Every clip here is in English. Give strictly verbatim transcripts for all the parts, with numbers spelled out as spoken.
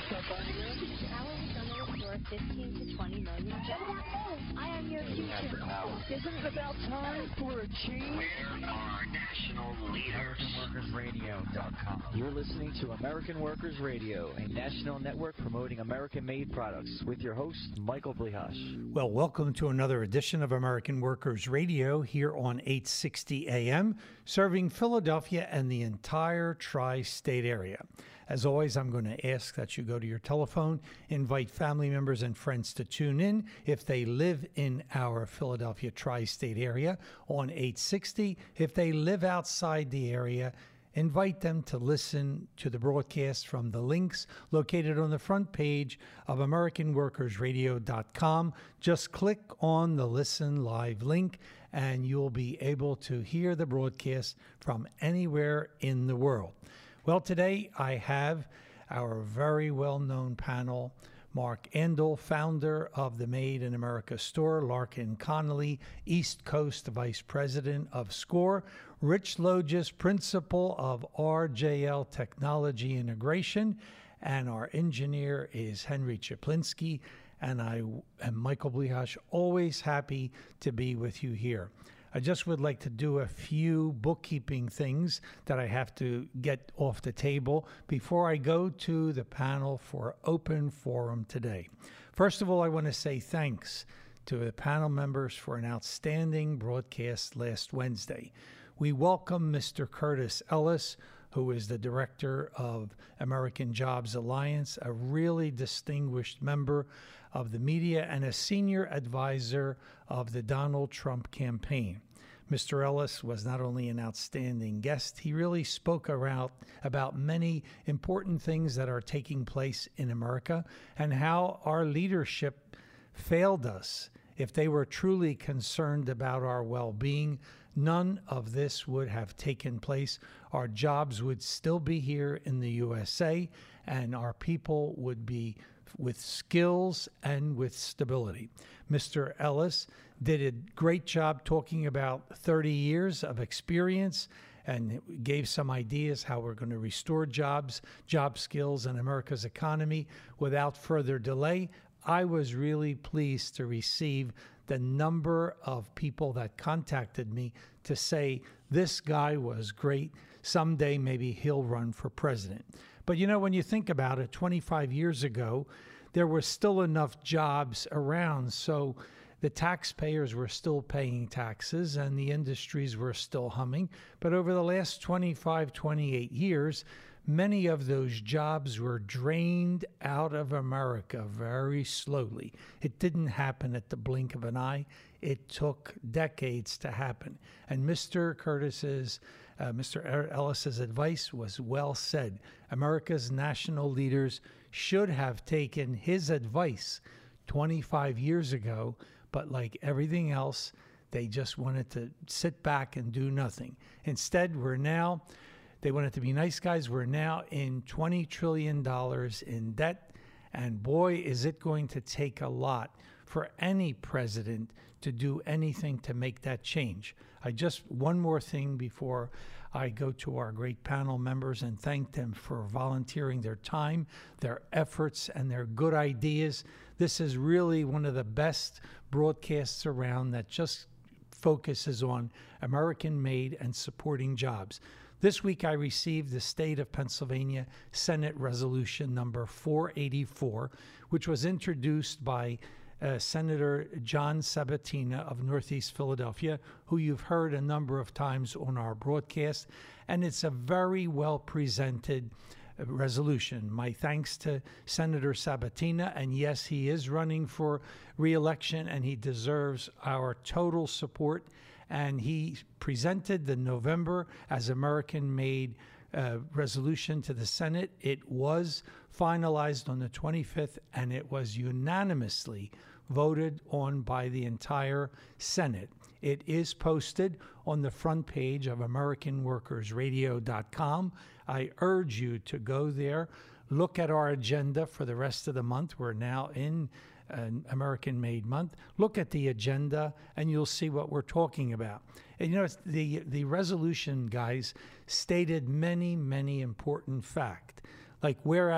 fifteen to twenty million jobs. I am your future. Isn't it about time for a change? Where are national leaders? American Workers Radio dot com. You're listening to American Workers Radio, a national network promoting American-made products, with your host, Michael Blihash. Well, welcome to another edition of American Workers Radio here on eight sixty A M, serving Philadelphia and the entire tri-state area. As always, I'm going to ask that you go to your telephone, invite family members and friends to tune in if they live in our Philadelphia tri-state area on eight sixty. If they live outside the area, invite them to listen to the broadcast from the links located on the front page of American Workers Radio dot com. Just click on the Listen Live link and you'll be able to hear the broadcast from anywhere in the world. Well, today I have our very well-known panel, Mark Andol, founder of the Made in America store, Larkin Connolly, East Coast Vice President of SCORE, Rich Logis, Principal of R J L Technology Integration, and our engineer is Henry Chaplinsky, and I am Michael Blihash, always happy to be with you here. I just would like to do a few bookkeeping things that I have to get off the table before I go to the panel for open forum today. First of all, I want to say thanks to the panel members for an outstanding broadcast last Wednesday. We welcome Mister Curtis Ellis, who is the director of American Jobs Alliance, a really distinguished member of the media and a senior advisor of the Donald Trump campaign. Mister Ellis was not only an outstanding guest, he really spoke around about many important things that are taking place in America and how our leadership failed us. If they were truly concerned about our well-being, none of this would have taken place. Our jobs would still be here in the U S A, and our people would be with skills and with stability. Mister Ellis did a great job talking about thirty years of experience and gave some ideas how we're going to restore jobs, job skills, and America's economy. Without further delay, I was really pleased to receive the number of people that contacted me to say, this guy was great. Someday maybe he'll run for president. But you know, when you think about it, twenty-five years ago, there were still enough jobs around. So the taxpayers were still paying taxes and the industries were still humming. But over the last twenty-five, twenty-eight years, many of those jobs were drained out of America very slowly. It didn't happen at the blink of an eye. It took decades to happen. And Mister Curtis's, uh, Mister Ellis's advice was well said. America's national leaders should have taken his advice twenty-five years ago, but like everything else, they just wanted to sit back and do nothing. Instead, we're now... They wanted to be nice guys. We're now in twenty trillion dollars in debt. And boy, is it going to take a lot for any president to do anything to make that change. I just, one more thing before I go to our great panel members and thank them for volunteering their time, their efforts, and their good ideas. This is really one of the best broadcasts around that just focuses on American-made and supporting jobs. This week, I received the State of Pennsylvania Senate Resolution number four eighty-four, which was introduced by uh, Senator John Sabatina of Northeast Philadelphia, who you've heard a number of times on our broadcast. And it's a very well-presented resolution. My thanks to Senator Sabatina, and yes, he is running for re-election, and he deserves our total support. And he presented the November as American-made uh, resolution to the Senate. It was finalized on the twenty-fifth, and it was unanimously voted on by the entire Senate. It is posted on the front page of American Workers Radio dot com. I urge you to go there, look at our agenda for the rest of the month. We're now in an American-made month. Look at the agenda, and you'll see what we're talking about. And you know, the the resolution, guys, stated many, many important facts. Like, whereas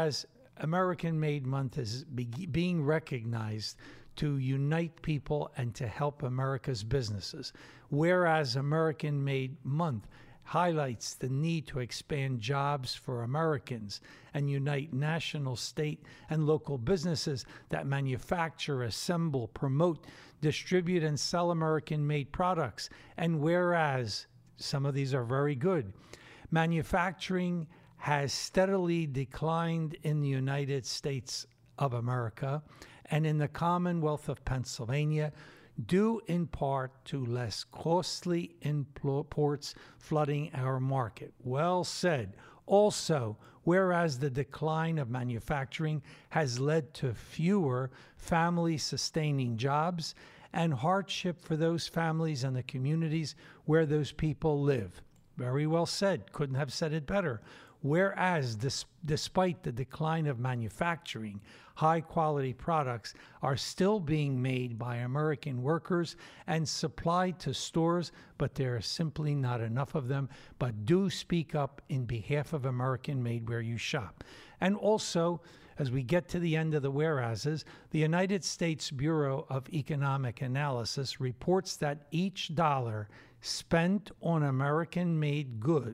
American Made Month is be- being recognized to unite people and to help America's businesses, whereas American Made Month highlights the need to expand jobs for Americans and unite national, state, and local businesses that manufacture, assemble, promote, distribute, and sell American-made products. And whereas some of these are very good, manufacturing has steadily declined in the United States of America and in the Commonwealth of Pennsylvania, due in part to less costly imports flooding our market. Well said. Also, whereas the decline of manufacturing has led to fewer family-sustaining jobs and hardship for those families and the communities where those people live. Very well said. Couldn't have said it better. Whereas, dis- despite the decline of manufacturing, high-quality products are still being made by American workers and supplied to stores, but there are simply not enough of them. But do speak up in behalf of American-made where you shop. And also, as we get to the end of the whereases, the United States Bureau of Economic Analysis reports that each dollar spent on American-made goods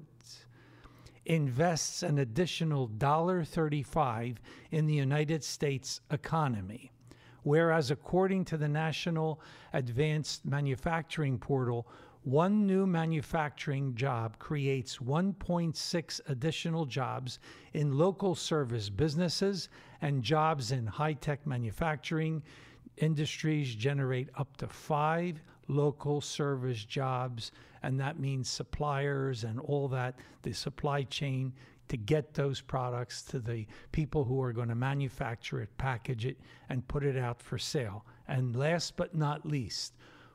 invests an additional one dollar thirty-five in the United States economy, whereas according to the National Advanced Manufacturing Portal, one new manufacturing job creates one point six additional jobs in local service businesses, and jobs in high-tech manufacturing industries generate up to five local service jobs, and that means suppliers and all that, the supply chain to get those products to the people who are going to manufacture it, package it, and put it out for sale. And last but not least,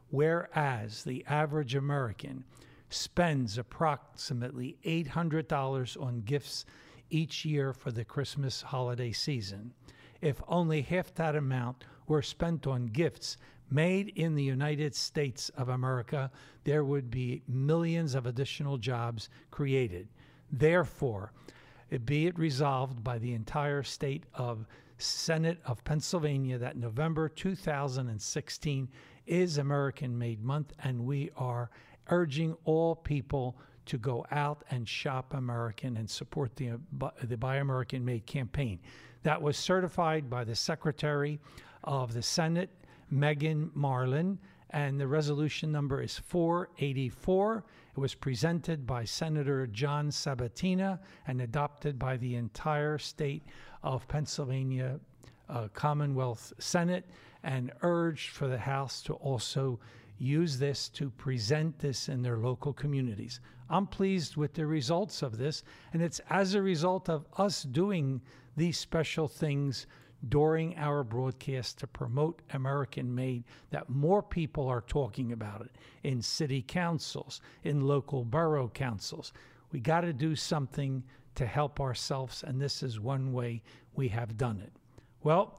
whereas the average American spends approximately eight hundred dollars on gifts each year for the Christmas holiday season, if only half that amount were spent on gifts made in the United States of America, there would be millions of additional jobs created. Therefore, it be it resolved by the entire state of Senate of Pennsylvania that November two thousand sixteen is American Made Month, and we are urging all people to go out and shop American and support the, the Buy American Made campaign. That was certified by the Secretary of the Senate, Megan Marlin, and the resolution number is four eighty-four. It was presented by Senator John Sabatina and adopted by the entire state of Pennsylvania uh, Commonwealth Senate, and urged for the House to also use this to present this in their local communities. I'm pleased with the results of this, and it's as a result of us doing these special things during our broadcast to promote American Made that more people are talking about it in city councils, in local borough councils. We got to do something to help ourselves, and this is one way we have done it. Well,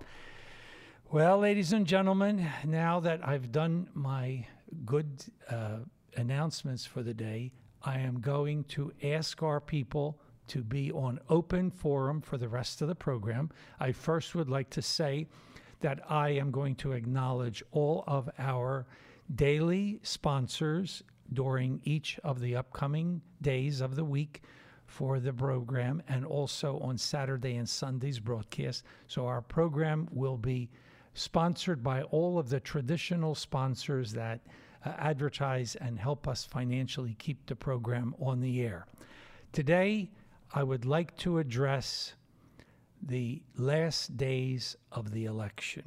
well, ladies and gentlemen, now that I've done my good uh, announcements for the day, I am going to ask our people to be on open forum for the rest of the program. I first would like to say that I am going to acknowledge all of our daily sponsors during each of the upcoming days of the week for the program, and also on Saturday and Sunday's broadcast. So our program will be sponsored by all of the traditional sponsors that uh, advertise and help us financially keep the program on the air. Today, I would like to address the last days of the election.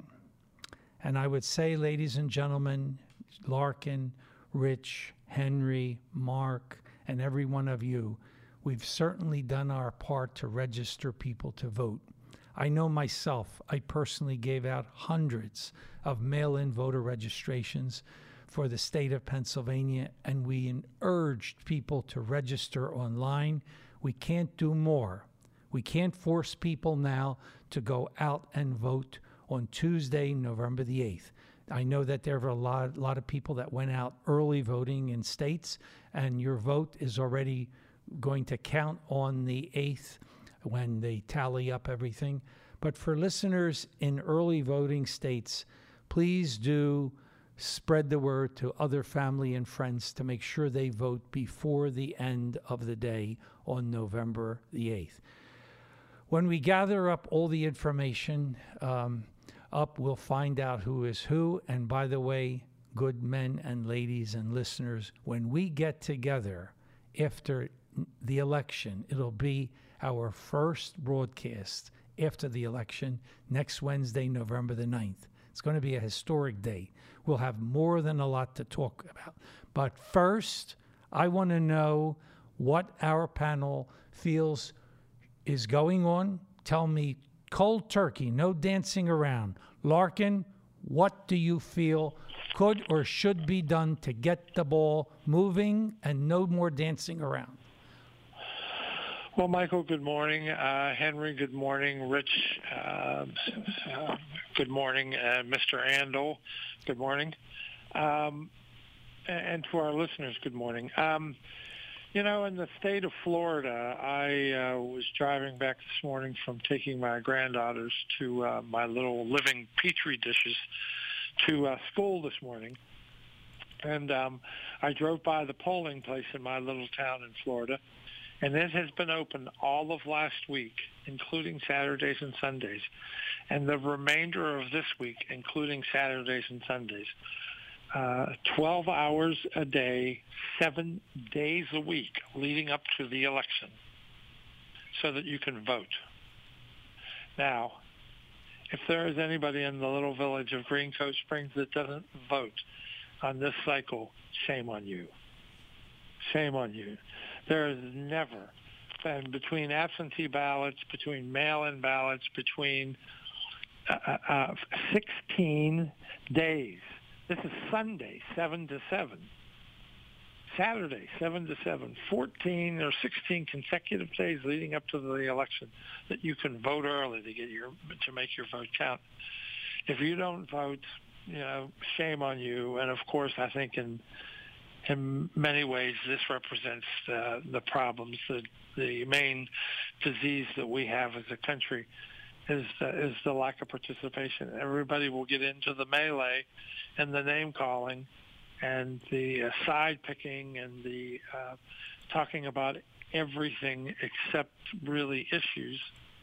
And I would say, ladies and gentlemen, Larkin, Rich, Henry, Mark, and every one of you, we've certainly done our part to register people to vote. I know myself, I personally gave out hundreds of mail-in voter registrations for the state of Pennsylvania, and we urged people to register online. We can't do more. We can't force people now to go out and vote on Tuesday, November the eighth. I know that there are a lot, lot of people that went out early voting in states, and your vote is already going to count on the eighth when they tally up everything. But for listeners in early voting states, please do spread the word to other family and friends to make sure they vote before the end of the day on November the eighth. When we gather up all the information um, up, we'll find out who is who. And by the way, good men and ladies and listeners, when we get together after the election, it'll be our first broadcast after the election next Wednesday, November the ninth. It's going to be a historic day. We'll have more than a lot to talk about. But first, I want to know what our panel feels is going on. Tell me cold turkey, no dancing around. Larkin, what do you feel could or should be done to get the ball moving and no more dancing around? Well, Michael, good morning. Uh, Henry, good morning. Rich, uh, uh, good morning. Uh, Mister Andel, good morning. Um, and to our listeners, good morning. Um, you know, in the state of Florida, I uh, was driving back this morning from taking my granddaughters to uh, my little living Petri dishes to uh, school this morning. And um, I drove by the polling place in my little town in Florida. And it has been open all of last week, including Saturdays and Sundays, and the remainder of this week, including Saturdays and Sundays. Uh, twelve hours a day, seven days a week leading up to the election so that you can vote. Now, if there is anybody in the little village of Green Cove Springs that doesn't vote on this cycle, shame on you. Shame on you. There is never, and between absentee ballots, between mail-in ballots, between uh, uh, sixteen days. This is Sunday, seven to seven. Saturday, seven to seven. fourteen or sixteen consecutive days leading up to the election that you can vote early to get your to make your vote count. If you don't vote, you know, shame on you. And of course, I think in In many ways, this represents uh, the problems. The, the main disease that we have as a country is uh, is the lack of participation. Everybody will get into the melee and the name calling and the uh, side picking and the uh, talking about everything except really issues.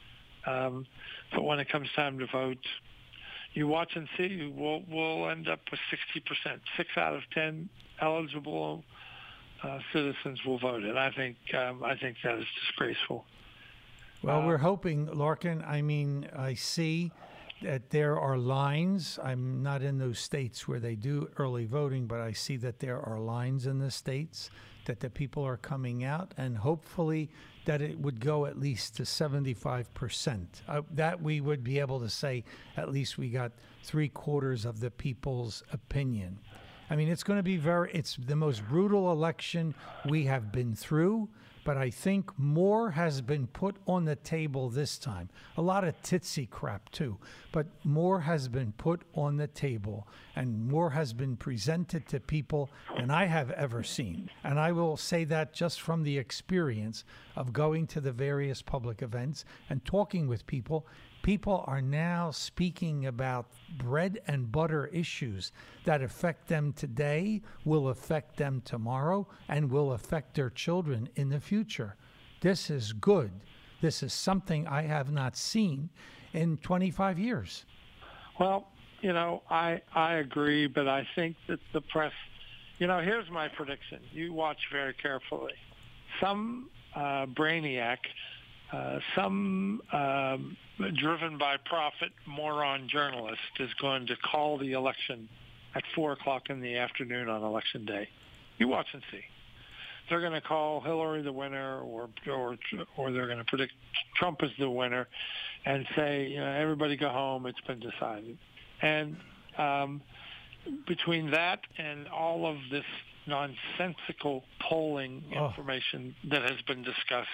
Um, but when it comes time to vote, you watch and see. We'll we'll end up with sixty percent. Six out of ten eligible uh, citizens will vote, and I think um, I think that is disgraceful. Well, uh, we're hoping, Larkin. I mean, I see that there are lines. I'm not in those states where they do early voting, but I see that there are lines in the states that the people are coming out, and hopefully that it would go at least to seventy-five percent. Uh, that we would be able to say at least we got three quarters of the people's opinion. I mean, it's going to be very, it's the most brutal election we have been through, but I think more has been put on the table this time. A lot of titsy crap too, but more has been put on the table and more has been presented to people than I have ever seen. And I will say that just from the experience of going to the various public events and talking with people. People are now speaking about bread and butter issues that affect them today, will affect them tomorrow, and will affect their children in the future. This is good. This is something I have not seen in twenty-five years. Well, you know, I, I agree, but I think that the press, you know, here's my prediction. You watch very carefully. Some uh, brainiac, uh, some um, driven by profit moron journalist is going to call the election at four o'clock in the afternoon on election day. You watch and see. They're going to call Hillary the winner, or or or they're going to predict Trump as the winner, and say, you know, everybody go home. It's been decided. And um, between that and all of this nonsensical polling oh. information that has been discussed,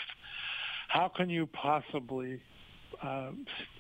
how can you possibly uh,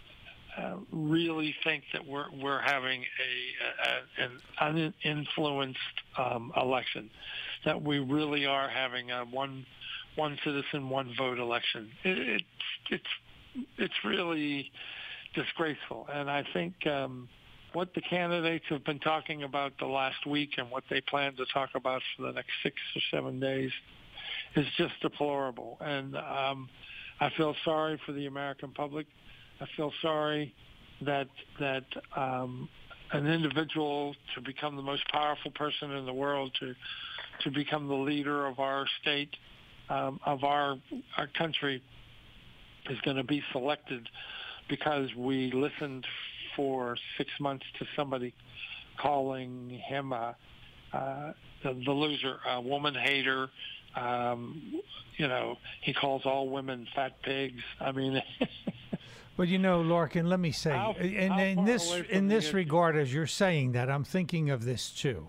uh, really think that we're we're having a, a an uninfluenced um, election, that we really are having a one one citizen one vote election? It, it, it's it's really disgraceful. And I think um, what the candidates have been talking about the last week and what they plan to talk about for the next six or seven days is just deplorable. And um, I feel sorry for the American public. I feel sorry that that um, an individual to become the most powerful person in the world, to to become the leader of our state, um, of our our country, is going to be selected because we listened for six months to somebody calling him a, uh, the, the loser, a woman hater. Um, you know, he calls all women fat pigs. I mean. But you know, Larkin, let me say, How- in, how in far this away from in the this issue? regard, as you're saying that, I'm thinking of this too.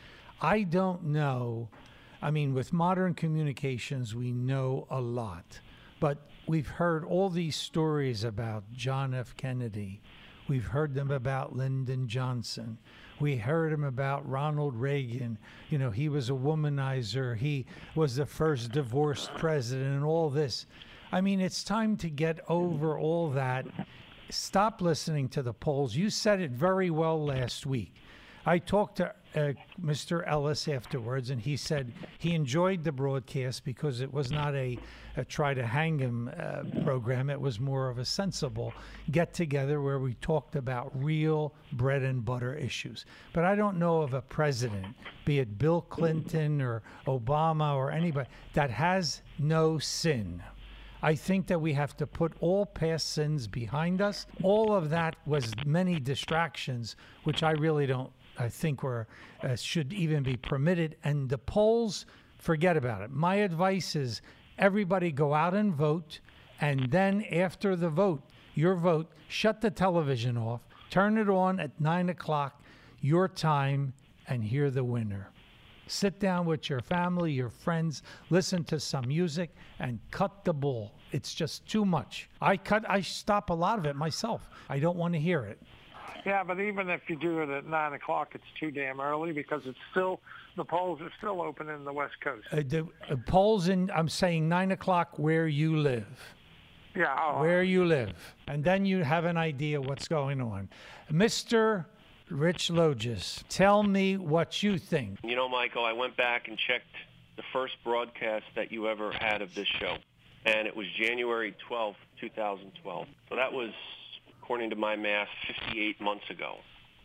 I don't know. I mean, with modern communications, we know a lot, but we've heard all these stories about John F. Kennedy. We've heard them about Lyndon Johnson. We heard him about Ronald Reagan. You know, he was a womanizer. He was the first divorced president and all this. I mean, it's time to get over all that. Stop listening to the polls. You said it very well last week. I talked to uh, Mister Ellis afterwards, and he said he enjoyed the broadcast because it was not a, a try to hang him uh, program. It was more of a sensible get-together where we talked about real bread and butter issues. But I don't know of a president, be it Bill Clinton or Obama or anybody, that has no sin. I think that we have to put all past sins behind us. All of that was many distractions, which I really don't I think were uh, should even be permitted. And the polls, forget about it. My advice is everybody go out and vote, and then after the vote, your vote, shut the television off, turn it on at nine o'clock, your time, and hear the winner. Sit down with your family, your friends, listen to some music, and cut the bull. It's just too much. I cut. I stop a lot of it myself. I don't want to hear it. Yeah, but even if you do it at nine o'clock, it's too damn early because it's still the polls are still open in the West Coast. Uh, the uh, polls in. I'm saying nine o'clock where you live. Yeah, oh, Where you live, and then you have an idea what's going on. Mister Rich Logis, tell me what you think. You know, Michael, I went back and checked the first broadcast that you ever had of this show, and it was January twelfth, two thousand twelve. So that was, according to my math, fifty-eight months ago.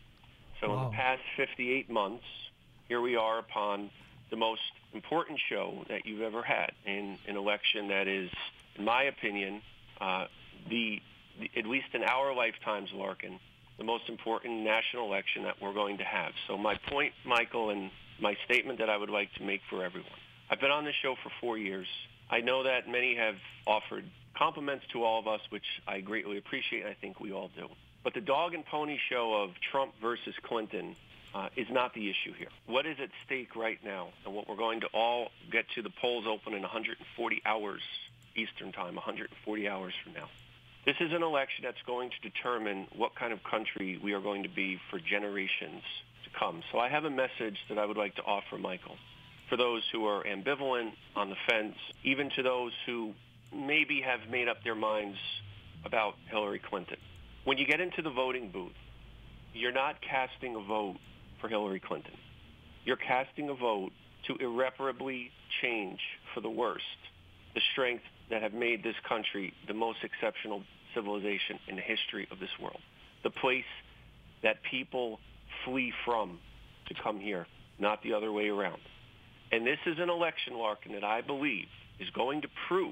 So Wow. in the past fifty-eight months, here we are upon the most important show that you've ever had in an election that is, in my opinion, uh, the, the at least in our lifetimes, Larkin, the most important national election that we're going to have. So my point, Michael, and my statement that I would like to make for everyone. I've been on this show for four years. I know that many have offered compliments to all of us, which I greatly appreciate, and I think we all do. But the dog and pony show of Trump versus Clinton uh, is not the issue here. What is at stake right now, and what we're going to all get to the polls open in one hundred forty hours Eastern time, one hundred forty hours from now. This is an election that's going to determine what kind of country we are going to be for generations to come. So I have a message that I would like to offer, Michael, for those who are ambivalent, on the fence, even to those who maybe have made up their minds about Hillary Clinton. When you get into the voting booth, you're not casting a vote for Hillary Clinton. You're casting a vote to irreparably change for the worst the strength that have made this country the most exceptional civilization in the history of this world. The place that people flee from to come here, not the other way around. And this is an election, Larkin, that I believe is going to prove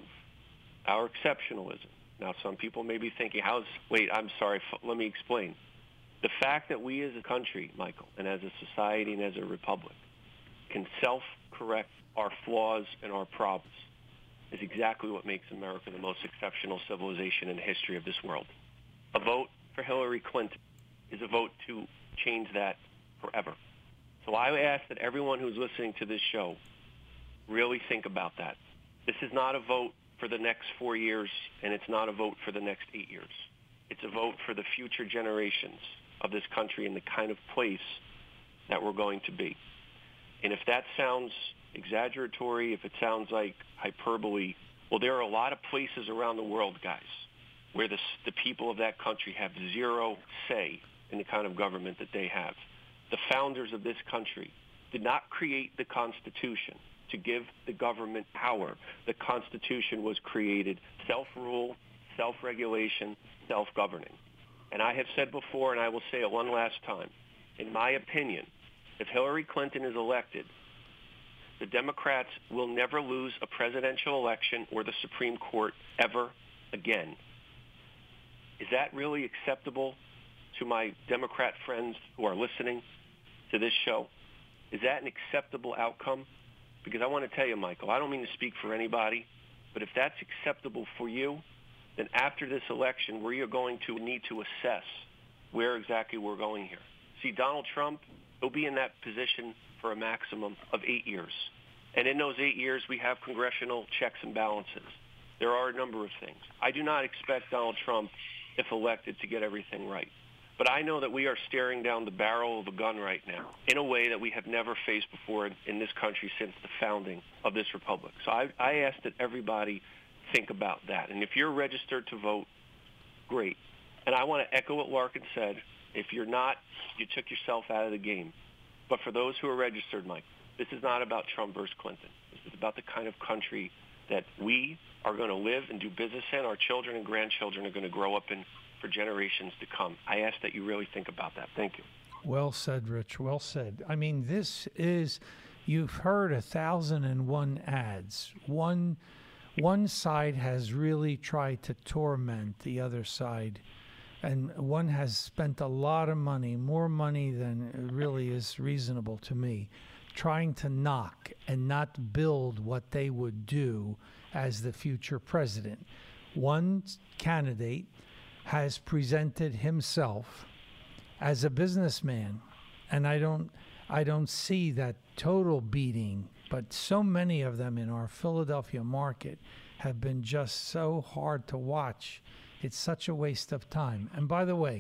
our exceptionalism. Now, some people may be thinking, how's, wait, I'm sorry, f- let me explain. The fact that we as a country, Michael, and as a society and as a republic can self-correct our flaws and our problems is exactly what makes America the most exceptional civilization in the history of this world. A vote for Hillary Clinton is a vote to change that forever. So I ask that everyone who's listening to this show really think about that. This is not a vote for the next four years, and it's not a vote for the next eight years. It's a vote for the future generations of this country and the kind of place that we're going to be. And if that sounds exaggeratory, if it sounds like hyperbole, well, there are a lot of places around the world, guys, where the, the people of that country have zero say in the kind of government that they have. The founders of this country did not create the Constitution to give the government power. The Constitution was created self-rule, self-regulation, self-governing. And I have said before, and I will say it one last time, in my opinion, if Hillary Clinton is elected, the Democrats will never lose a presidential election or the Supreme Court ever again. Is that really acceptable to my Democrat friends who are listening to this show? Is that an acceptable outcome? Because I want to tell you, Michael, I don't mean to speak for anybody, but if that's acceptable for you, then after this election, we are going to need to assess where exactly we're going here. See, Donald Trump, he'll be in that position for a maximum of eight years. And in those eight years, we have congressional checks and balances. There are a number of things. I do not expect Donald Trump, if elected, to get everything right. But I know that we are staring down the barrel of a gun right now in a way that we have never faced before in, in this country since the founding of this republic. So I, I ask that everybody think about that. And if you're registered to vote, great. And I want to echo what Larkin said. If you're not, you took yourself out of the game. But for those who are registered, Mike, this is not about Trump versus Clinton. This is about the kind of country that we are going to live and do business in. Our children and grandchildren are going to grow up in for generations to come. I ask that you really think about that. Thank you. Well said, Rich. Well said. I mean, this is, you've heard a thousand and one ads. One, one side has really tried to torment the other side, and one has spent a lot of money, more money than really is reasonable to me, trying to knock and not build what they would do as the future president. One candidate has presented himself as a businessman, and I don't I don't see that total beating, but so many of them in our Philadelphia market have been just so hard to watch. It's such a waste of time. And by the way,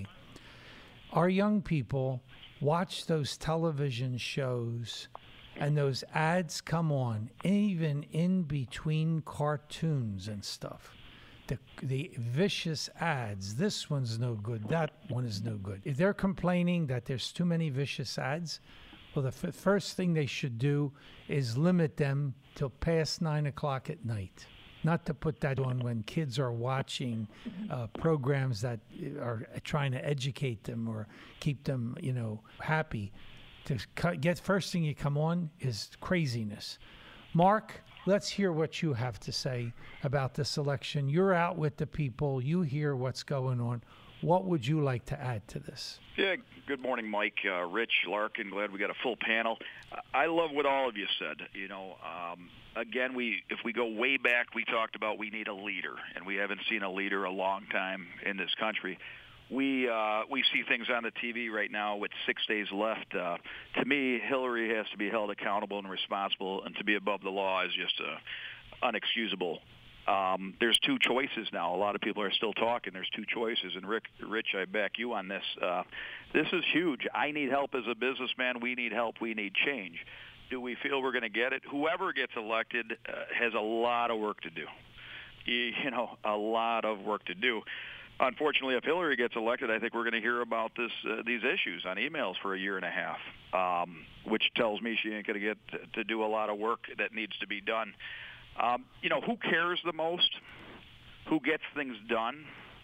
our young people watch those television shows and those ads come on even in between cartoons and stuff. The, the vicious ads, this one's no good, that one is no good. If they're complaining that there's too many vicious ads, well, the f- first thing they should do is limit them till past nine o'clock at night. Not to put that on when kids are watching uh, programs that are trying to educate them or keep them, you know, happy. To cu- get first thing you come on is craziness. Mark, let's hear what you have to say about this election. You're out with the people. You hear what's going on. What would you like to add to this? Yeah, good morning, Mike, uh, Rich, Larkin. Glad we got a full panel. I love what all of you said. You know, um, again, we if we go way back, we talked about we need a leader, and we haven't seen a leader a long time in this country. We uh, we see things on the T V right now with six days left. Uh, to me, Hillary has to be held accountable and responsible, and to be above the law is just uh, unexcusable. Um, there's two choices now. A lot of people are still talking. There's two choices, and Rick, Rich, I back you on this. Uh, this is huge. I need help as a businessman. We need help. We need change. Do we feel we're going to get it? Whoever gets elected uh, has a lot of work to do. You, you know, a lot of work to do. Unfortunately, if Hillary gets elected, I think we're going to hear about this uh, these issues on emails for a year and a half, um, which tells me she ain't going to get to do a lot of work that needs to be done. Um, you know, who cares the most? Who gets things done?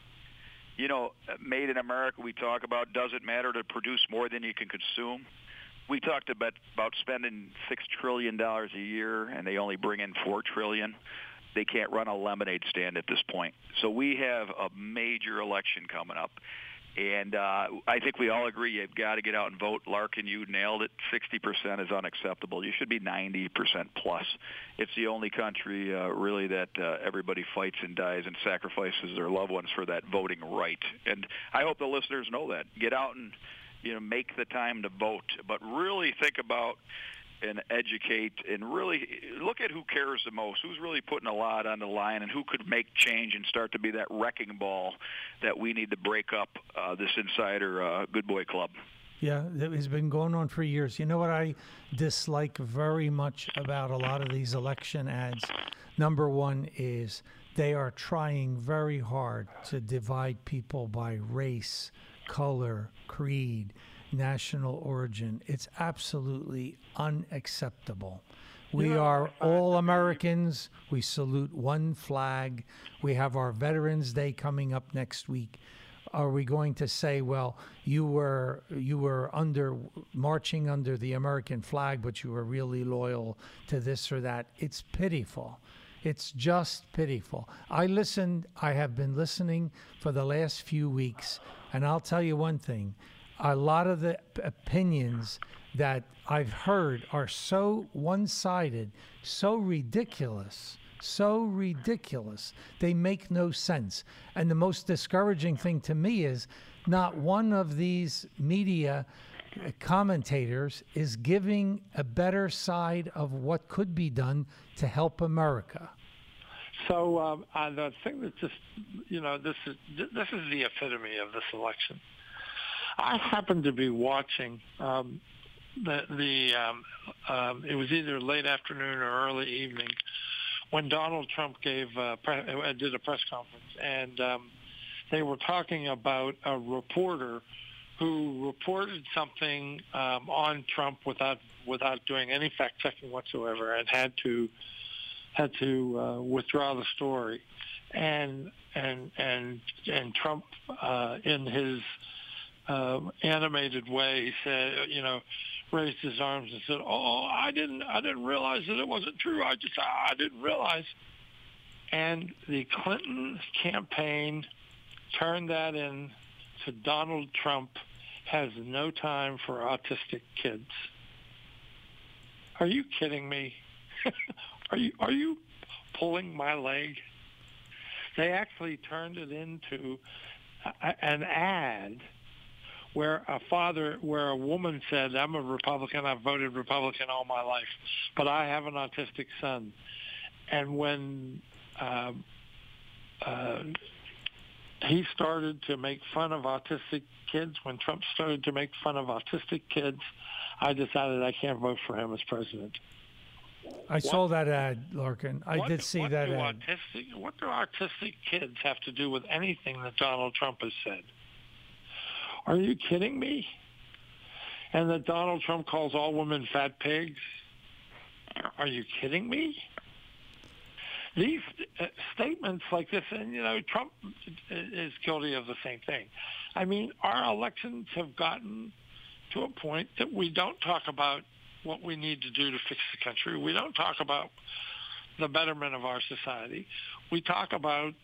You know, made in America, we talk about, does it matter to produce more than you can consume? We talked about, about spending six trillion dollars a year, and they only bring in four trillion dollars. They can't run a lemonade stand at this point. So we have a major election coming up. And uh, I think we all agree you've got to get out and vote. Larkin, you nailed it. sixty percent is unacceptable. You should be ninety percent plus. It's the only country uh, really that uh, everybody fights and dies and sacrifices their loved ones for that voting right. And I hope the listeners know that. Get out and, you know, make the time to vote. But really think about and educate and really look at who cares the most, who's really putting a lot on the line, and who could make change and start to be that wrecking ball that we need to break up uh, this insider uh, good boy club. Yeah, it has been going on for years. You know what I dislike very much about a lot of these election ads? Number one is They are trying very hard to divide people by race, color, creed, national origin. It's absolutely unacceptable. We are all Americans. We salute one flag. We have our Veterans Day coming up next week. Are we going to say, well, you were you were under marching under the American flag, but you were really loyal to this or that? It's pitiful. It's just pitiful. I listened, I have been listening for the last few weeks, and I'll tell you one thing. A lot of the opinions that I've heard are so one-sided, so ridiculous, so ridiculous. They make no sense. And the most discouraging thing to me is not one of these media commentators is giving a better side of what could be done to help America. So um, uh, the thing that just, you know, this is this is the epitome of this election. I happened to be watching um, the the um, um, it was either late afternoon or early evening when Donald Trump gave uh, pre- did a press conference, and um, they were talking about a reporter who reported something um, on Trump without without doing any fact checking whatsoever, and had to had to uh, withdraw the story, and and and and Trump uh, in his uh, animated way said, you know, raised his arms and said, "Oh, I didn't I didn't realize that it wasn't true. I just I didn't realize." And the Clinton campaign turned that in to Donald Trump has no time for autistic kids. Are you kidding me? are you are you pulling my leg? They actually turned it into a, an ad where a father, where a woman said, "I'm a Republican. I've voted Republican all my life, but I have an autistic son." And when uh, uh, he started to make fun of autistic kids, when Trump started to make fun of autistic kids, I decided I can't vote for him as president. I what, saw that ad, Larkin. I what, did see what that do ad. Autistic, what do autistic kids have to do with anything that Donald Trump has said? Are you kidding me? And that Donald Trump calls all women fat pigs? Are you kidding me? These uh, statements like this, and, you know, Trump is guilty of the same thing. I mean, our elections have gotten to a point that we don't talk about what we need to do to fix the country. We don't talk about the betterment of our society. We talk about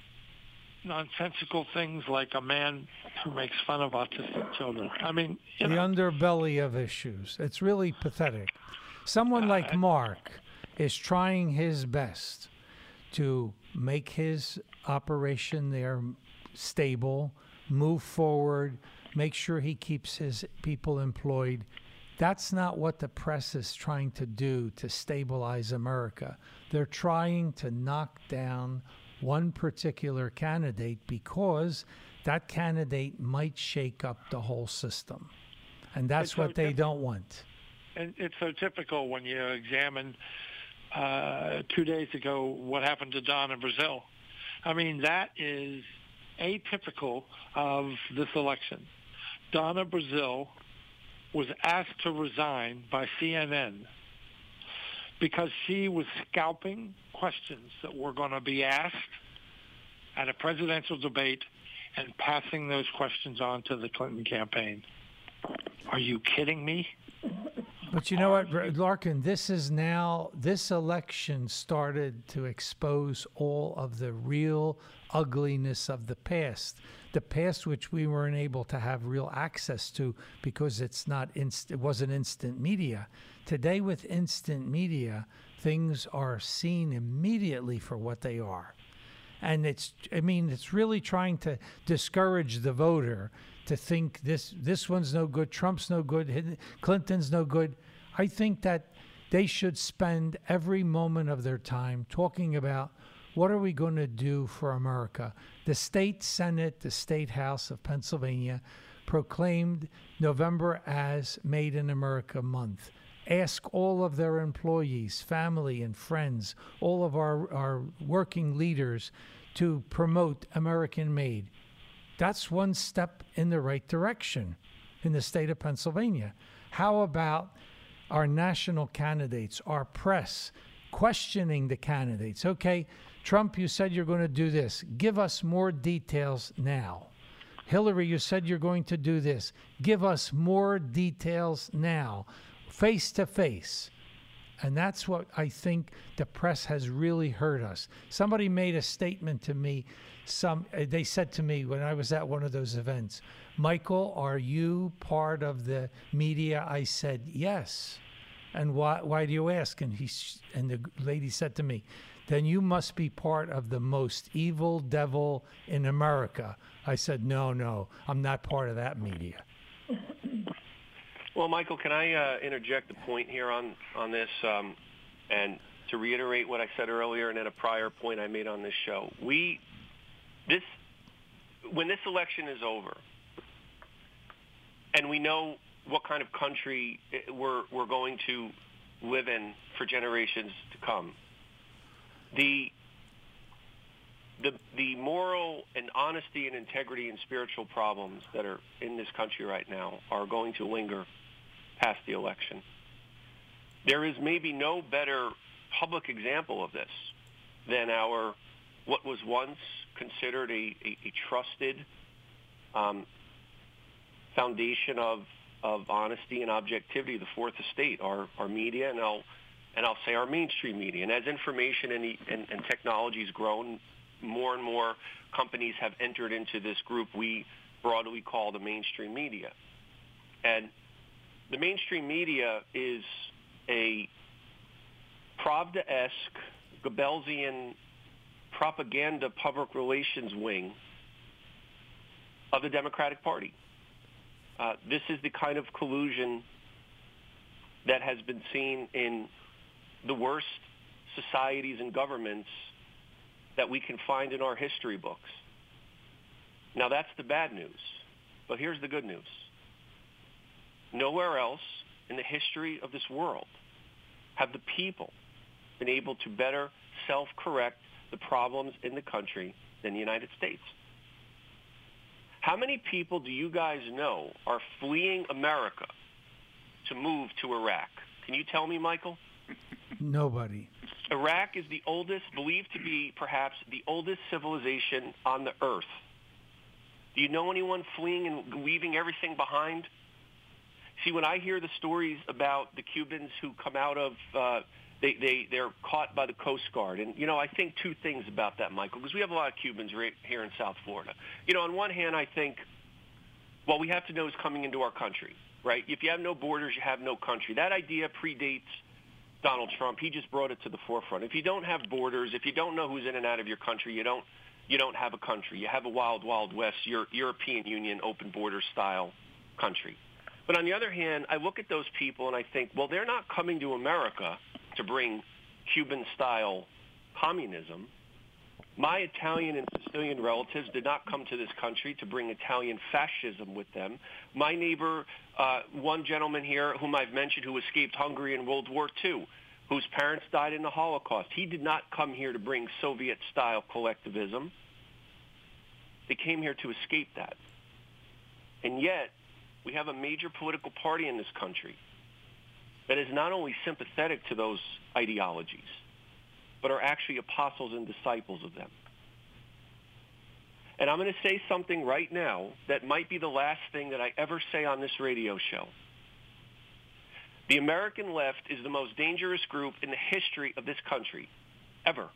nonsensical things like a man who makes fun of autistic children. I mean, you the know, underbelly of issues. It's really pathetic. Someone like uh, Mark is trying his best to make his operation there stable, move forward, make sure he keeps his people employed. That's not what the press is trying to do to stabilize America. They're trying to knock down one particular candidate because that candidate might shake up the whole system. And that's it's what so they typ- don't want. And it's so typical when you examine uh, two days ago what happened to Donna Brazile. I mean, that is atypical of this election. Donna Brazile was asked to resign by C N N because she was scalping questions that were going to be asked at a presidential debate and passing those questions on to the Clinton campaign. Are you kidding me? But you know what, Larkin, this is now, this election started to expose all of the real ugliness of the past. The past which we weren't able to have real access to because it's not inst- it wasn't instant media. Today with instant media, things are seen immediately for what they are. And it's, I mean, it's really trying to discourage the voter to think this this one's no good, Trump's no good, Clinton's no good. I think that they should spend every moment of their time talking about what are we going to do for America. The state Senate, the state House of Pennsylvania proclaimed November as Made in America Month. ask all of their employees, family and friends, all of our, our working leaders to promote American Made. That's one step in the right direction in the state of Pennsylvania. How about our national candidates, our press, questioning the candidates? Okay, Trump, you said you're going to do this. Give us more details now. Hillary, you said you're going to do this. Give us more details now, face to face. And that's what I think the press has really hurt us. Somebody made a statement to me. Some they said to me when I was at one of those events, Michael, are you part of the media? I said, yes. And why, why do you ask? And, he, and the lady said to me, then you must be part of the most evil devil in America. I said, no, no, I'm not part of that media. Well, Michael, can I uh, interject a point here on, on this? Um, and to reiterate what I said earlier and at a prior point I made on this show, we, this, when this election is over, and we know what kind of country we're, we're going to live in for generations to come, the The, the moral and honesty and integrity and spiritual problems that are in this country right now are going to linger past the election. There is maybe no better public example of this than our, what was once considered a, a, a trusted um, foundation of, of honesty and objectivity, the Fourth Estate, our, our media, and I'll, and I'll say our mainstream media. And as information and, and, and technology has grown, more and more companies have entered into this group we broadly call the mainstream media. And the mainstream media is a Pravda-esque, Goebbelsian propaganda public relations wing of the Democratic Party. Uh, this is the kind of collusion that has been seen in the worst societies and governments that we can find in our history books. Now, that's the bad news, but here's the good news. Nowhere else in the history of this world have the people been able to better self-correct the problems in the country than the United States. How many people do you guys know are fleeing America to move to Iraq? Can you tell me, Michael? Nobody. Iraq is the oldest, believed to be perhaps the oldest civilization on the earth. Do you know anyone fleeing and leaving everything behind? See, when I hear the stories about the Cubans who come out of, uh, they, they, they're caught by the Coast Guard. And, you know, I think two things about that, Michael, because we have a lot of Cubans right here in South Florida. You know, on one hand, I think, well, we have to know who's coming into our country, right? If you have no borders, you have no country. That idea predates Donald Trump. He just brought it to the forefront. If you don't have borders, if you don't know who's in and out of your country, you don't you don't have a country. You have a wild, wild west, European Union, open border style country. But on the other hand, I look at those people and I think, well, they're not coming to America to bring Cuban-style communism. My Italian and Sicilian relatives did not come to this country to bring Italian fascism with them. My neighbor, uh, one gentleman here whom I've mentioned who escaped Hungary in World War Two, whose parents died in the Holocaust, he did not come here to bring Soviet-style collectivism. They came here to escape that. And yet, we have a major political party in this country that is not only sympathetic to those ideologies, but are actually apostles and disciples of them. And I'm going to say something right now that might be the last thing that I ever say on this radio show. The American left is the most dangerous group in the history of this country, ever.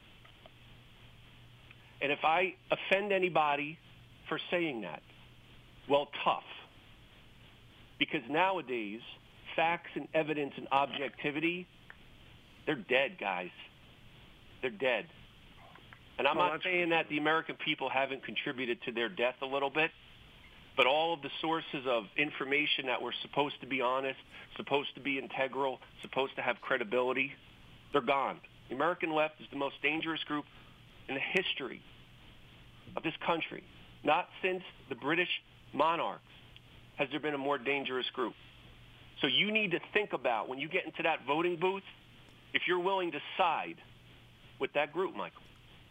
And if I offend anybody for saying that, well, tough. Because nowadays, facts and evidence and objectivity, they're dead, guys. They're dead. And I'm well, not saying that the American people haven't contributed to their death a little bit, but all of the sources of information that were supposed to be honest, supposed to be integral, supposed to have credibility, they're gone. The American left is the most dangerous group in the history of this country. Not since the British monarchs has there been a more dangerous group. So you need to think about when you get into that voting booth, if you're willing to side with that group, Michael.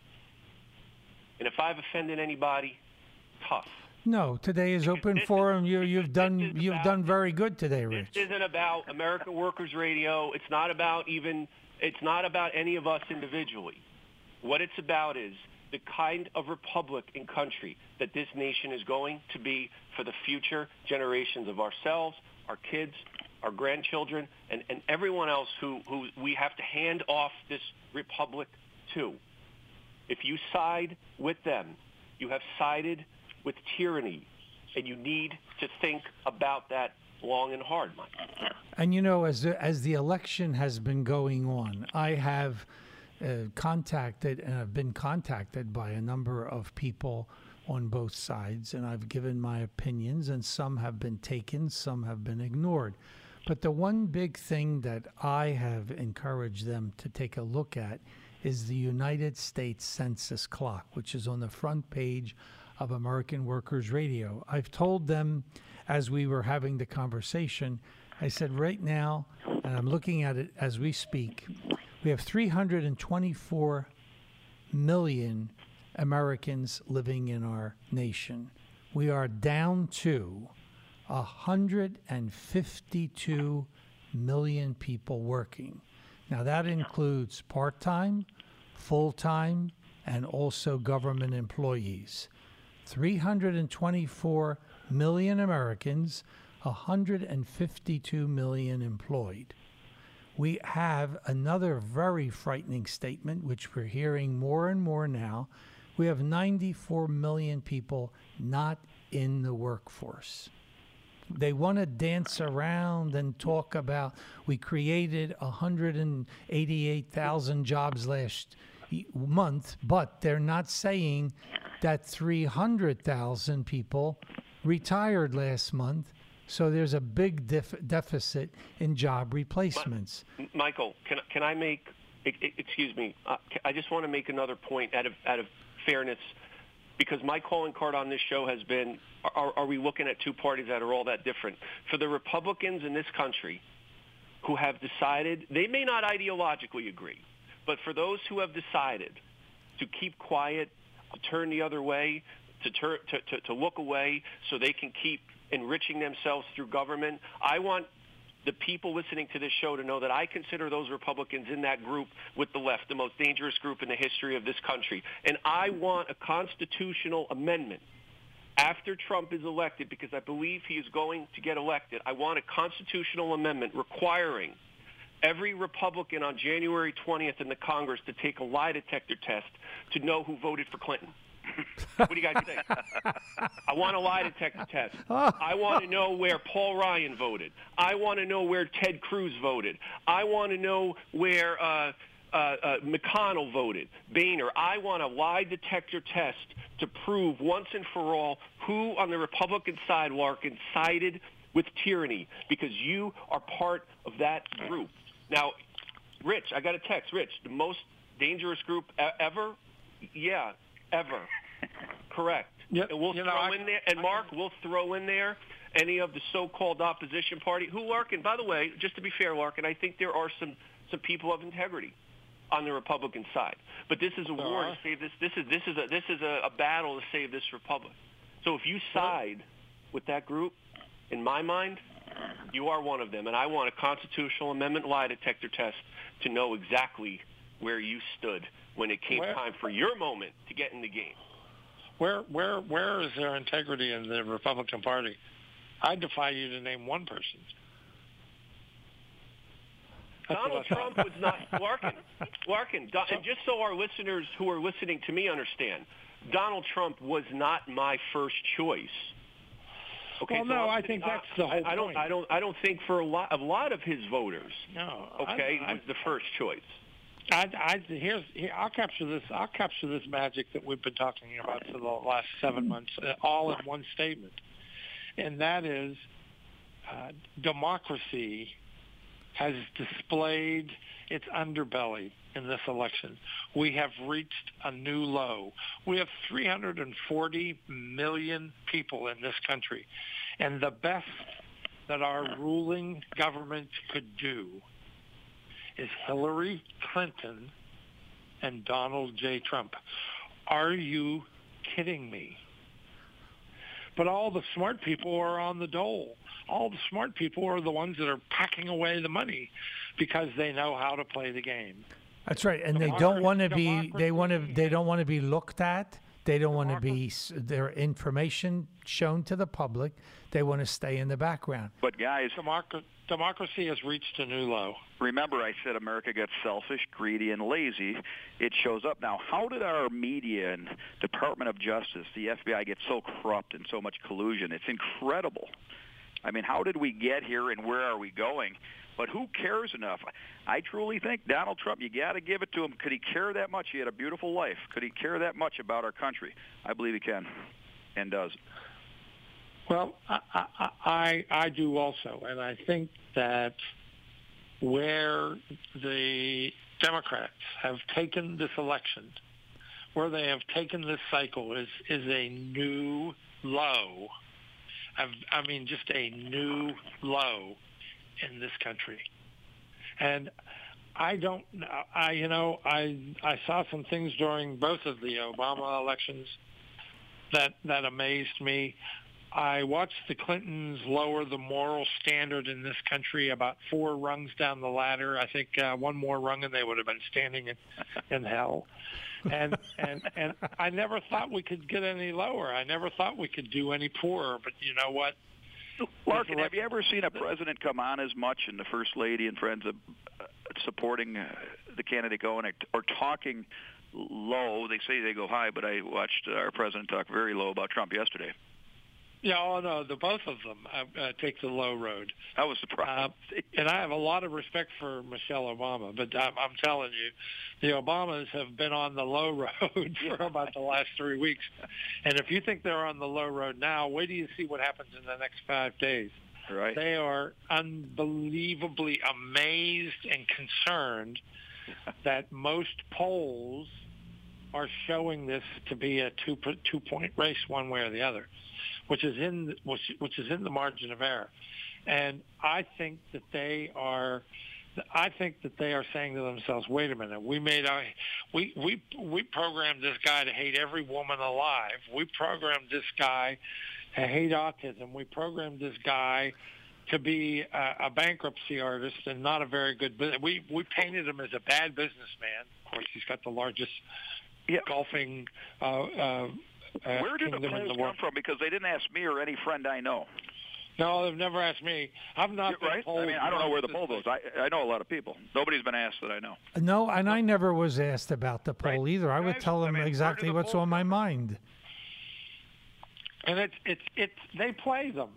And if I've offended anybody, tough. No, today is Because open this forum. is- You, you've because done this is you've about- done very good today, Rich. This isn't about American Workers Radio. It's not about even, it's not about any of us individually. What it's about is the kind of republic and country that this nation is going to be for the future generations of ourselves, our kids, our grandchildren, and, and everyone else who, who we have to hand off this republic to. If you side with them, you have sided with tyranny, and you need to think about that long and hard, Mike. And you know, as the, as the election has been going on, I have uh, contacted and I've been contacted by a number of people on both sides, and I've given my opinions, and some have been taken, some have been ignored. But the one big thing that I have encouraged them to take a look at is the United States Census clock, which is on the front page of American Workers Radio. I've told them as we were having the conversation, I said right now, and I'm looking at it as we speak, we have three hundred twenty-four million Americans living in our nation. We are down to one hundred fifty-two million people working. Now that includes part-time, full-time, and also government employees. three hundred twenty-four million Americans, one hundred fifty-two million employed. We have another very frightening statement, which we're hearing more and more now. We have ninety-four million people not in the workforce. They want to dance around and talk about we created one hundred eighty-eight thousand jobs last month, but they're not saying that three hundred thousand people retired last month. So there's a big def- deficit in job replacements. M- Michael, can can I make? Excuse me. Uh, I just want to make another point out of out of fairness, because my calling card on this show has been: Are, are we looking at two parties that are all that different? For the Republicans in this country, who have decided they may not ideologically agree, but for those who have decided to keep quiet, to turn the other way, to turn to, to, to look away, so they can keep enriching themselves through government. I want the people listening to this show to know that I consider those Republicans in that group with the left the most dangerous group in the history of this country. And I want a constitutional amendment after Trump is elected, because I believe he is going to get elected. I want a constitutional amendment requiring every Republican on January twentieth in the Congress to take a lie detector test to know who voted for Clinton. What do you guys think? I want a lie detector test. I want to know where Paul Ryan voted. I want to know where Ted Cruz voted. I want to know where uh, uh, uh, McConnell voted, Boehner. I want a lie detector test to prove once and for all who on the Republican side, Larkin, sided with tyranny, because you are part of that group. Now, Rich, I got a text. Rich, the most dangerous group e- ever? Yeah, ever. Correct. Yep. And we'll You throw know, I- in there, and Mark, we'll throw in there any of the so-called opposition party. Who, Larkin, by the way, just to be fair, Larkin, I think there are some, some people of integrity on the Republican side. But this is a war to save this. This is this is a this is a, a battle to save this republic. So if you side with that group, in my mind, you are one of them. And I want a constitutional amendment lie detector test to know exactly where you stood when it came Where? time for your moment to get in the game. Where where where is there integrity in the Republican Party? I defy you to name one person. That's Donald what I Trump thought. was not Larkin. Larkin, Do, and just so our listeners who are listening to me understand, Donald Trump was not my first choice. Okay, Well, so no, I'm- I think I- that's the whole I, I don't. point. I don't. I don't think for a lot, a lot of his voters. No. Okay, I, I, was the first choice. I, I, here's, here, I'll capture this. I'll capture this magic that we've been talking about for the last seven months, uh, all in one statement, and that is, uh, democracy has displayed its underbelly in this election. We have reached a new low. We have three hundred forty million people in this country, and the best that our ruling government could do is Hillary Clinton and Donald J. Trump. Are you kidding me? But all the smart people are on the dole. All the smart people are the ones that are packing away the money because they know how to play the game. That's right, and they don't want to be. They want to. They don't want to be looked at. They don't want to be their information shown to the public. They want to stay in the background. But guys, Democ- democracy has reached a new low. Remember, I said America gets selfish, greedy, and lazy. It shows up now. How did our media and Department of Justice, the F B I, get so corrupt and so much collusion? It's incredible. I mean, how did we get here, and where are we going? But who cares enough? I truly think Donald Trump, you got to give it to him. Could he care that much? He had a beautiful life. Could he care that much about our country? I believe he can and does. Well, I, I, I, I do also, and I think that where the Democrats have taken this election, where they have taken this cycle is, is a new low. I've, I mean, just a new low in this country. And I don't, I, you know, I, I saw some things during both of the Obama elections that, that amazed me. I watched the Clintons lower the moral standard in this country about four rungs down the ladder. I think uh, one more rung and they would have been standing in, in hell. And, and and I never thought we could get any lower. I never thought we could do any poorer. But you know what? Larkin, have you ever seen a president come on as much and the First Lady and friends of uh, supporting uh, the candidate going or talking low? They say they go high, but I watched our president talk very low about Trump yesterday. Yeah, oh no, the both of them uh, uh, take the low road. I was surprised. Uh, and I have a lot of respect for Michelle Obama, but I'm, I'm telling you, the Obamas have been on the low road for about the last three weeks. And if you think they're on the low road now, wait till you see what happens in the next five days. Right. They are unbelievably amazed and concerned that most polls are showing this to be a two two point race one way or the other, which is in which, which is in the margin of error. And I think that they are I think that they are saying to themselves, wait a minute, we made our we we we programmed this guy to hate every woman alive. We programmed this guy to hate autism. We programmed this guy to be a, a bankruptcy artist and not a very good business. We we painted him as a bad businessman. Of course, he's got the largest yeah. golfing uh, uh, Uh, Where did the polls come from? Because they didn't ask me or any friend I know. No, they've never asked me. I've not You're been right. polled. I mean, I don't know where the poll goes. I I know a lot of people. Nobody's been asked that I know. No, and I never was asked about the poll Right. either. I would Guys, tell them I mean, exactly where do the what's polls on my come mind. And it's it's it's they play them.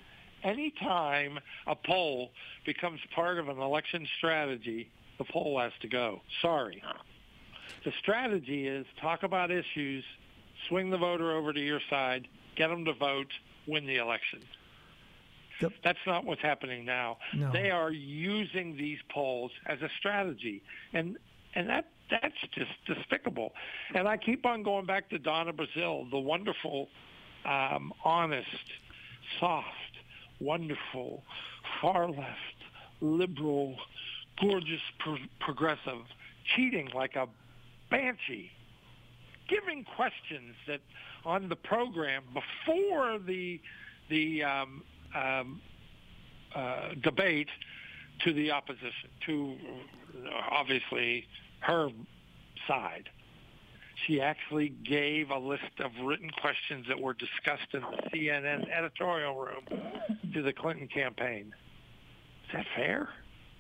Anytime a poll becomes part of an election strategy, the poll has to go. Sorry. The strategy is talk about issues, swing the voter over to your side, get them to vote, win the election. Yep. That's not what's happening now. No. They are using these polls as a strategy, and and that that's just despicable. And I keep on going back to Donna Brazile, the wonderful, um, honest, soft, wonderful, far left, liberal, gorgeous, pro- progressive, cheating like a banshee, giving questions that on the program before the the um, um, uh, debate to the opposition, to uh, obviously her side. She actually gave a list of written questions that were discussed in the C N N editorial room to the Clinton campaign. Is that fair?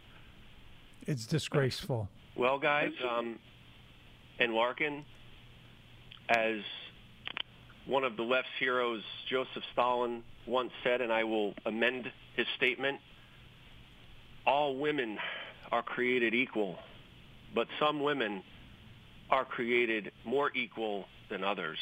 It's disgraceful. Well, guys, um, and Larkin, as one of the left's heroes, Joseph Stalin, once said, and I will amend his statement, all women are created equal, but some women are created more equal than others.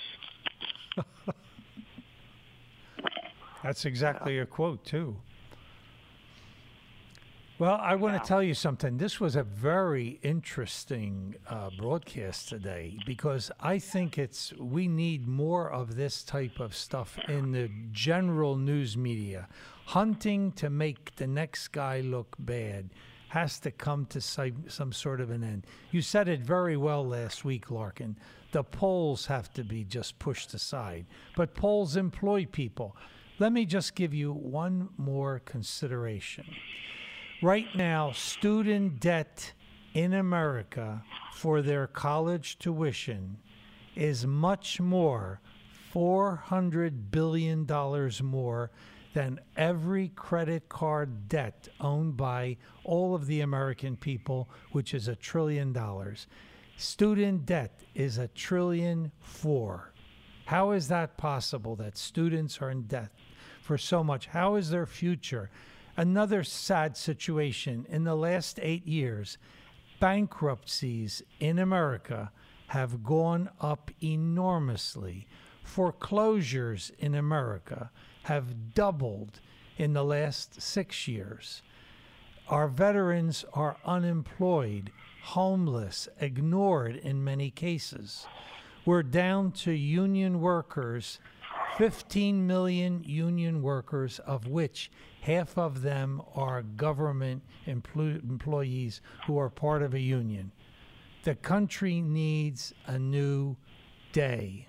That's exactly a quote, too. Well, I want to tell you something. This was a very interesting uh, broadcast today because I think it's we need more of this type of stuff in the general news media. Hunting to make the next guy look bad has to come to some, some sort of an end. You said it very well last week, Larkin. The polls have to be just pushed aside. But polls employ people. Let me just give you one more consideration. Right now, student debt in America for their college tuition is much more, four hundred billion dollars more than every credit card debt owned by all of the American people, which is a trillion dollars. Student debt is a trillion four. How is that possible that students are in debt for so much? How is their future? Another sad situation. In the last eight years, bankruptcies in America have gone up enormously. Foreclosures in America have doubled in the last six years. Our veterans are unemployed, homeless, ignored in many cases. We're down to union workers, fifteen million union workers, of which half of them are government empl- employees who are part of a union. The country needs a new day.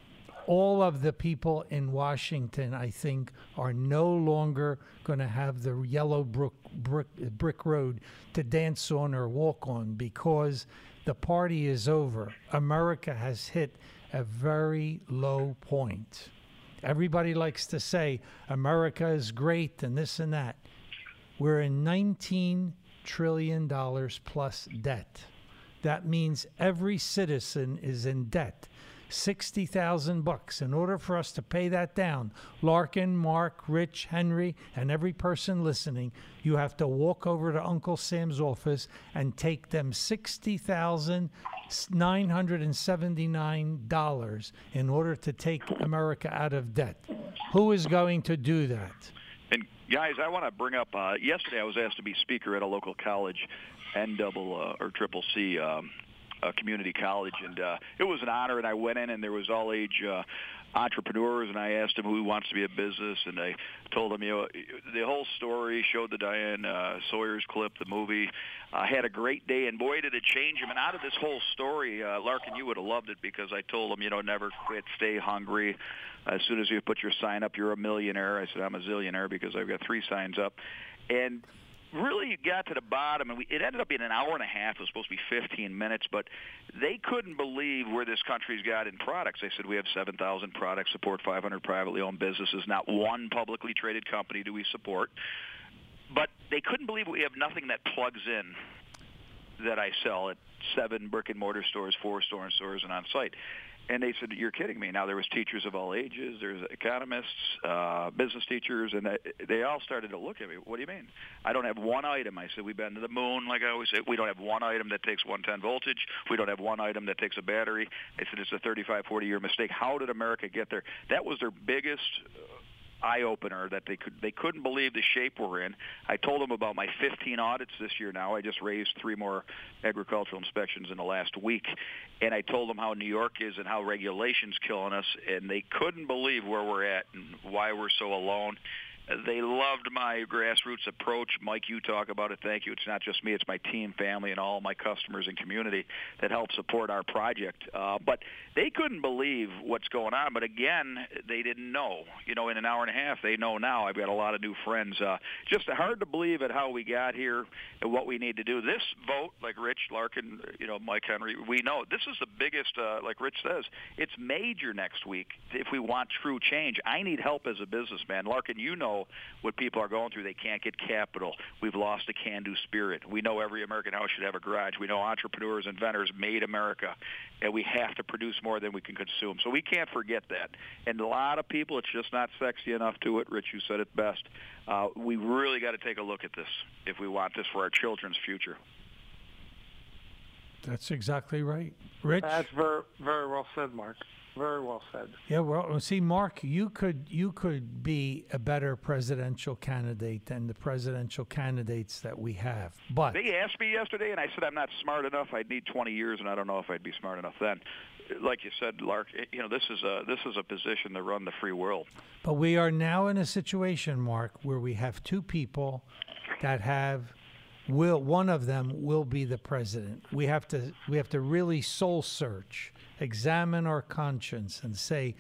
All of the people in Washington, I think, are no longer going to have the yellow brick, brick, brick road to dance on or walk on because the party is over. America has hit a very low point. Everybody likes to say America is great and this and that. We're in nineteen trillion dollars plus debt. That means every citizen is in debt. sixty thousand bucks. In order for us to pay that down, Larkin, Mark, Rich, Henry, and every person listening, you have to walk over to Uncle Sam's office and take them sixty thousand nine hundred seventy-nine dollars in order to take America out of debt. Who is going to do that? And guys, I want to bring up, uh, yesterday I was asked to be speaker at a local college, N double uh, or triple C um, uh, community college, and uh, it was an honor, and I went in, and there was all-age uh, entrepreneurs, and I asked them who wants to be a business, and I told them, you know, the whole story, showed the Diane uh, Sawyer's clip, the movie. I uh, had a great day, and boy, did it change him. And out of this whole story, uh, Larkin, you would have loved it because I told him, you know, never quit, stay hungry. As soon as you put your sign up, you're a millionaire. I said, I'm a zillionaire because I've got three signs up. And really got to the bottom, and we, it ended up being an hour and a half. It was supposed to be fifteen minutes, but they couldn't believe where this country's got in products. They said we have seven thousand products, support five hundred privately owned businesses. Not one publicly traded company do we support. But they couldn't believe we have nothing that plugs in that I sell at seven brick-and-mortar stores, four store stores, and on-site. And they said, you're kidding me. Now, there was teachers of all ages. There's economists, uh, business teachers, and they, they all started to look at me. What do you mean? I don't have one item. I said, we've been to the moon, like I always say. We don't have one item that takes one ten voltage. We don't have one item that takes a battery. I said, it's a thirty-five, forty-year mistake. How did America get there? That was their biggest eye-opener, that they could they couldn't believe the shape we're in. I told them about my fifteen audits this year now. I just raised three more agricultural inspections in the last week. And I told them how New York is and how regulation's killing us, and they couldn't believe where we're at and why we're so alone. They loved my grassroots approach. Mike, you talk about it. Thank you. It's not just me. It's my team, family, and all my customers and community that help support our project. Uh, but they couldn't believe what's going on. But, again, they didn't know. You know, in an hour and a half, they know now. I've got a lot of new friends. Uh, just hard to believe at how we got here and what we need to do. This vote, like Rich, Larkin, you know, Mike Henry, we know this is the biggest, uh, like Rich says, it's major next week if we want true change. I need help as a businessman. Larkin, you know what people are going through. They can't get capital. We've lost a can-do spirit. We know every American house should have a garage. We know entrepreneurs, inventors made America, and we have to produce more than we can consume. So we can't forget that. And a lot of people, it's just not sexy enough to it. Rich, you said it best. Uh, we really got to take a look at this if we want this for our children's future. That's exactly right. Rich? That's very, very well said, Mark. Very well said. Yeah, well, see, Mark, you could you could be a better presidential candidate than the presidential candidates that we have. But they asked me yesterday, and I said I'm not smart enough. I'd need twenty years, and I don't know if I'd be smart enough then. Like you said, Lark, you know, this is a this is a position to run the free world. But we are now in a situation, Mark, where we have two people that have will one of them will be the president. We have to we have to really soul search, examine our conscience, and say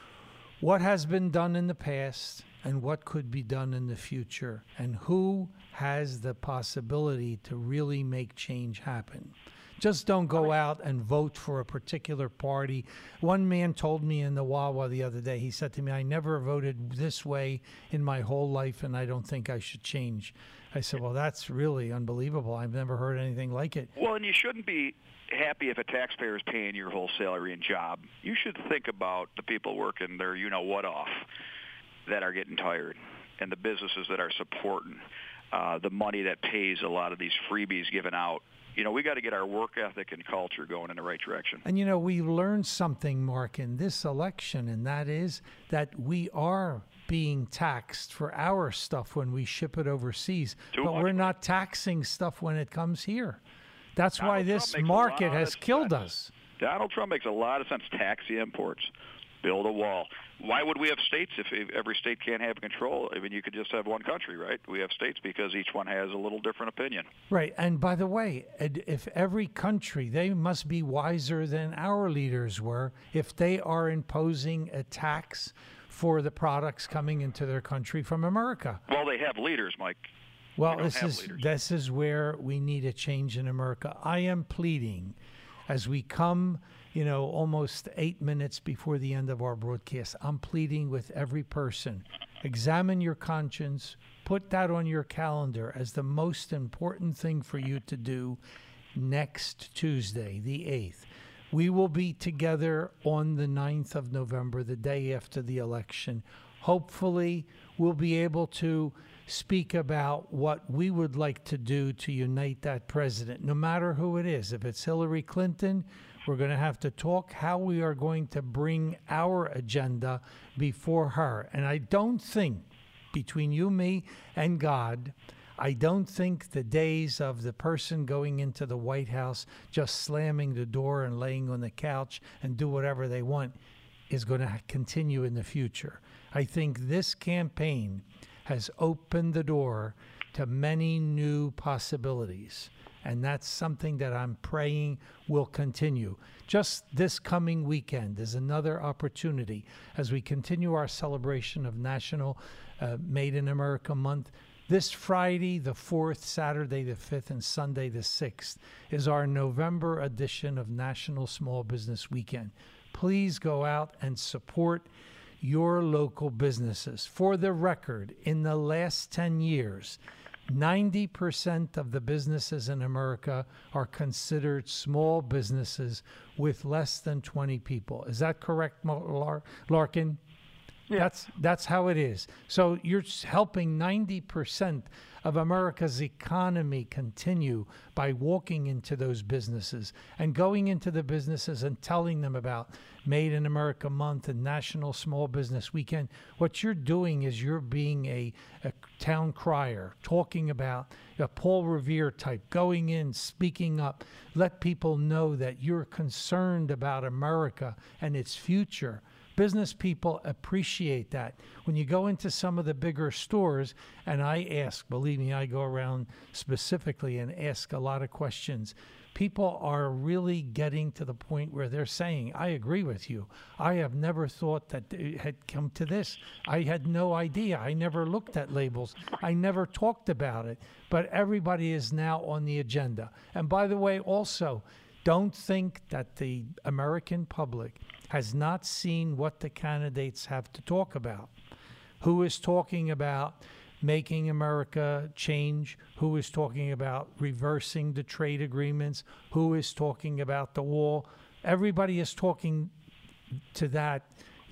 what has been done in the past and what could be done in the future, and who has the possibility to really make change happen. Just don't go out and vote for a particular party. One man told me in the Wawa the other day, he said to me, I never voted this way in my whole life, and I don't think I should change. I said, well, that's really unbelievable. I've never heard anything like it. Well, and you shouldn't be happy if a taxpayer is paying your whole salary and job. You should think about the people working their you-know-what off that are getting tired, and the businesses that are supporting uh, the money that pays a lot of these freebies given out. You know, we got to get our work ethic and culture going in the right direction. And, you know, we learned something, Mark, in this election, and that is that we are being taxed for our stuff when we ship it overseas, Too but much. we're not taxing stuff when it comes here. That's Donald why Trump this makes a market lot has of killed sense. us. Donald Trump makes a lot of sense. Tax the imports. Build a wall. Why would we have states if if every state can't have control? I mean, you could just have one country, right? We have states because each one has a little different opinion. Right. And by the way, ed- if every country, they must be wiser than our leaders were if they are imposing a tax for the products coming into their country from America. Well, they have leaders, Mike. Well, don't this have is leaders. this is where we need a change in America. I am pleading as we come, you know, almost eight minutes before the end of our broadcast, I'm pleading with every person. Examine your conscience. Put that on your calendar as the most important thing for you to do next Tuesday, the eighth. We will be together on the ninth of November, the day after the election. Hopefully, we'll be able to speak about what we would like to do to unite that president, no matter who it is. If it's Hillary Clinton, we're going to have to talk how we are going to bring our agenda before her. And I don't think, between you, me, and God, I don't think the days of the person going into the White House, just slamming the door and laying on the couch and do whatever they want, is going to continue in the future. I think this campaign has opened the door to many new possibilities. And that's something that I'm praying will continue. Just this coming weekend is another opportunity as we continue our celebration of National uh, Made in America Month. This Friday, the fourth, Saturday, the fifth, and Sunday, the sixth, is our November edition of National Small Business Weekend. Please go out and support your local businesses. For the record, in the last ten years, ninety percent of the businesses in America are considered small businesses with less than twenty people. Is that correct, Lar- Larkin? Yeah. That's that's how it is. So you're helping ninety percent of America's economy continue by walking into those businesses and going into the businesses and telling them about Made in America Month and National Small Business Weekend. What you're doing is you're being a, a town crier, talking about a Paul Revere type, going in, speaking up, let people know that you're concerned about America and its future. Business people appreciate that. When you go into some of the bigger stores, and I ask, believe me, I go around specifically and ask a lot of questions. People are really getting to the point where they're saying, I agree with you. I have never thought that it had come to this. I had no idea. I never looked at labels. I never talked about it. But everybody is now on the agenda. And by the way, also, don't think that the American public has not seen what the candidates have to talk about. Who is talking about making America change? Who is talking about reversing the trade agreements? Who is talking about the wall? Everybody is talking to that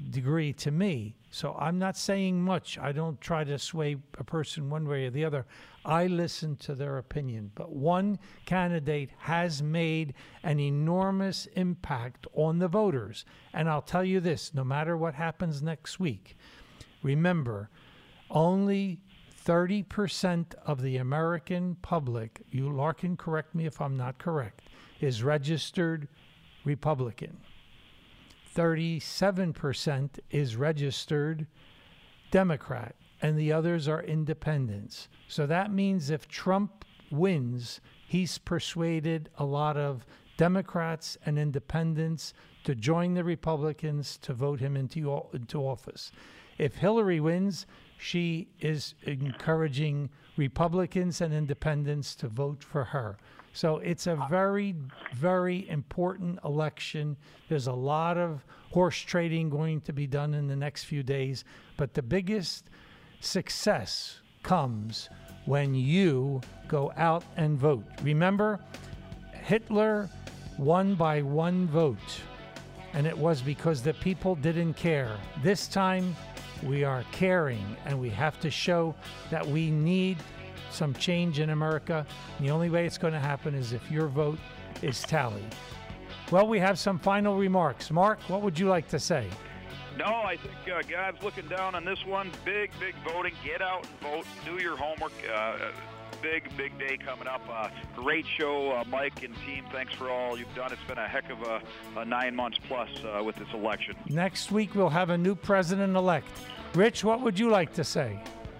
degree to me. So I'm not saying much. I don't try to sway a person one way or the other. I listen to their opinion. But one candidate has made an enormous impact on the voters. And I'll tell you this, no matter what happens next week, remember, only thirty percent of the American public, you Larkin, correct me if I'm not correct, is registered Republican. thirty-seven percent is registered Democrat, and the others are independents. So that means if Trump wins, he's persuaded a lot of Democrats and independents to join the Republicans to vote him into, into office. If Hillary wins, she is encouraging Republicans and independents to vote for her. So it's a very, very important election. There's a lot of horse trading going to be done in the next few days. But the biggest success comes when you go out and vote. Remember, Hitler won by one vote, and it was because the people didn't care. This time, we are caring, and we have to show that we need some change in America. And the only way it's going to happen is if your vote is tallied. Well, we have some final remarks. Mark, what would you like to say? No, I think uh, God's looking down on this one. Big, big voting. Get out and vote. Do your homework. Uh, big, big day coming up. Uh, great show, uh, Mike and team. Thanks for all you've done. It's been a heck of a, a nine months plus uh, with this election. Next week, we'll have a new president-elect. Rich, what would you like to say?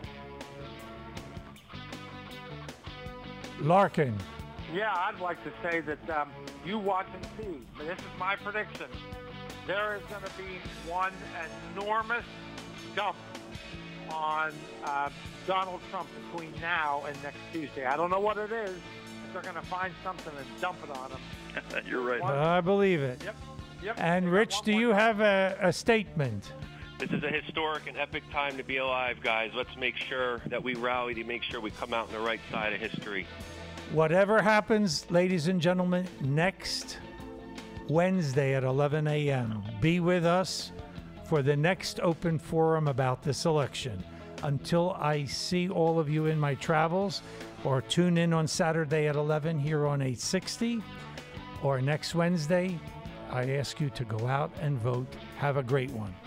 Larkin. Yeah, I'd like to say that um, you watch and see. But this is my prediction. There is going to be one enormous dump on uh, Donald Trump between now and next Tuesday. I don't know what it is. They're going to find something and dump it on him. You're right. I believe it. Yep. Yep. And Rich, do you have a, a statement? This is a historic and epic time to be alive, guys. Let's make sure that we rally to make sure we come out on the right side of history. Whatever happens, ladies and gentlemen, next Wednesday at eleven a.m., be with us for the next open forum about this election. Until I see all of you in my travels, or tune in on Saturday at eleven here on eight sixty, or next Wednesday, I ask you to go out and vote. Have a great one.